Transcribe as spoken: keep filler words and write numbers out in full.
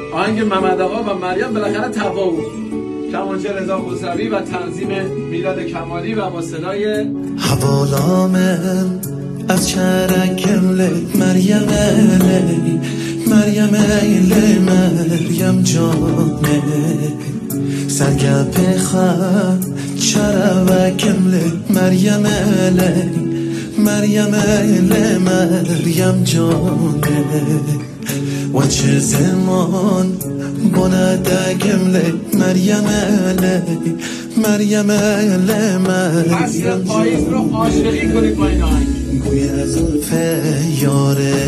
آهنگ محمد آقا و مریم بالاخره تفاوت، کمانچه رضا خسروی و تنظیم میلاد کمالی و با صدای حوالامل از چرکم لی مریم لی مریم لی مریم جانه سرگپ خد چرکم لی مریم لی مریم لی مریم جانه و چه زمان بندگم لی مریم لی مریم لی مریم پاییز رو عاشقی کنید با این آهنگ. بوی زلف یاره